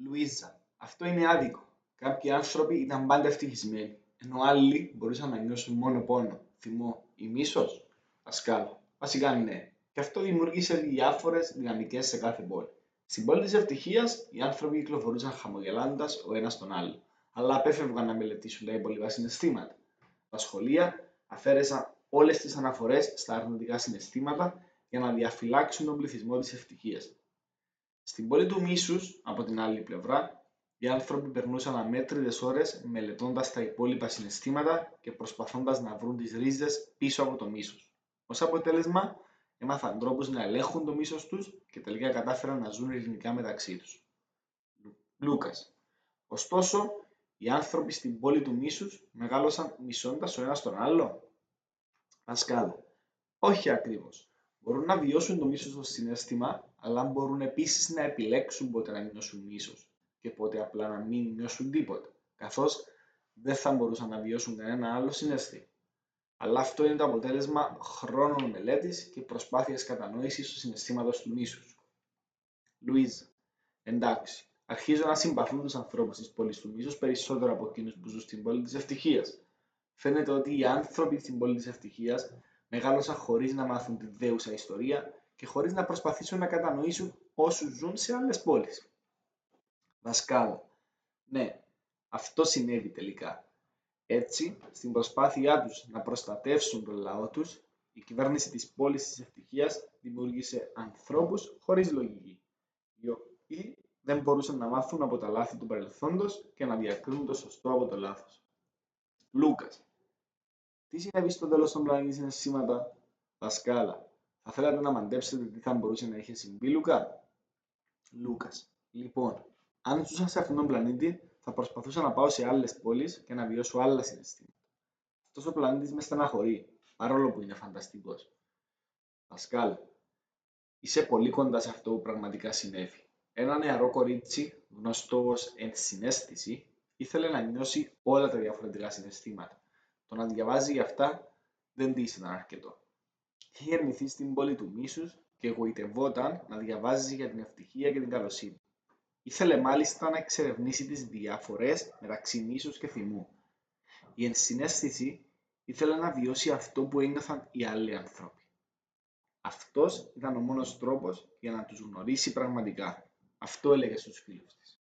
Λουίζα, αυτό είναι άδικο. Κάποιοι άνθρωποι ήταν πάντα ευτυχισμένοι, ενώ άλλοι μπορούσαν να νιώσουν μόνο πόνο, θυμό ή μίσος. Δασκάλα, βασικά ναι. Και αυτό δημιούργησε διάφορες δυναμικές σε κάθε πόλη. Στην πόλη της ευτυχίας, οι άνθρωποι κυκλοφορούσαν χαμογελώντας ο ένας τον άλλο, αλλά απέφευγαν να μελετήσουν τα υπόλοιπα συναισθήματα. Τα σχολεία αφαίρεσαν όλες τις αναφορές στα αρνητικά συναισθήματα για να διαφυλάξουν τον πληθυσμό της ευτυχίας. Στην πόλη του μίσους, από την άλλη πλευρά, οι άνθρωποι περνούσαν αμέτρητες ώρες μελετώντας τα υπόλοιπα συναισθήματα και προσπαθώντας να βρουν τις ρίζες πίσω από το μίσος. Ως αποτέλεσμα, έμαθαν τρόπους να ελέγχουν το μίσος τους και τελικά κατάφεραν να ζουν ειρηνικά μεταξύ τους. Λούκας. Ωστόσο, οι άνθρωποι στην πόλη του μίσους μεγάλωσαν μισώντας ο ένας τον άλλο. Δασκάλα. Όχι ακριβώς. Μπορούν να βιώσουν το μίσος ως συναίσθημα, αλλά μπορούν επίσης να επιλέξουν πότε να νιώσουν μίσος και πότε απλά να μην νιώσουν τίποτα, καθώς δεν θα μπορούσαν να βιώσουν κανένα άλλο συναίσθημα. Αλλά αυτό είναι το αποτέλεσμα χρόνων μελέτης και προσπάθειας κατανόησης του συναισθήματος του μίσους. Λουίζα. Εντάξει, αρχίζω να συμπαθούν τους ανθρώπους της πόλης του μίσους περισσότερο από εκείνους που ζουν στην πόλη της ευτυχίας. Φαίνεται ότι οι άνθρωποι στην πόλη της ευτυχίας μεγάλωσαν χωρίς να μάθουν τη δέουσα ιστορία και χωρίς να προσπαθήσουν να κατανοήσουν όσους ζουν σε άλλες πόλεις. Δασκάλα. Ναι, αυτό συνέβη τελικά. Έτσι, στην προσπάθειά τους να προστατεύσουν τον λαό τους, η κυβέρνηση της πόλης της ευτυχίας δημιούργησε ανθρώπους χωρίς λογική, οι οποίοι δεν μπορούσαν να μάθουν από τα λάθη του παρελθόντος και να διακρίνουν το σωστό από το λάθος. Λούκας. Τι συνέβη στο τέλος των πλανήτη συναισθήματα? Δασκάλα. Θα θέλατε να μαντέψετε τι θα μπορούσε να είχε συμβεί, Λούκα? Λούκας. Λοιπόν, αν ζούσα σε αυτόν τον πλανήτη, θα προσπαθούσα να πάω σε άλλες πόλεις και να βιώσω άλλα συναισθήματα. Αυτός ο πλανήτης με στεναχωρεί, παρόλο που είναι φανταστικός. Δασκάλα. Είσαι πολύ κοντά σε αυτό που πραγματικά συνέβη. Ένα νεαρό κορίτσι, γνωστό ως ενσυναίσθηση, ήθελε να νιώσει όλα τα διαφορετικά συναισθήματα. Το να διαβάζει για αυτά δεν της ήταν αρκετό. Είχε γεννηθεί στην πόλη του μίσους και εγωιτευόταν να διαβάζει για την ευτυχία και την καλοσύνη. Ήθελε μάλιστα να εξερευνήσει τις διαφορές μεταξύ μίσους και θυμού. Η ενσυναίσθηση ήθελε να βιώσει αυτό που ένιωθαν οι άλλοι άνθρωποι. Αυτός ήταν ο μόνος τρόπος για να τους γνωρίσει πραγματικά. Αυτό έλεγε στους φίλους της.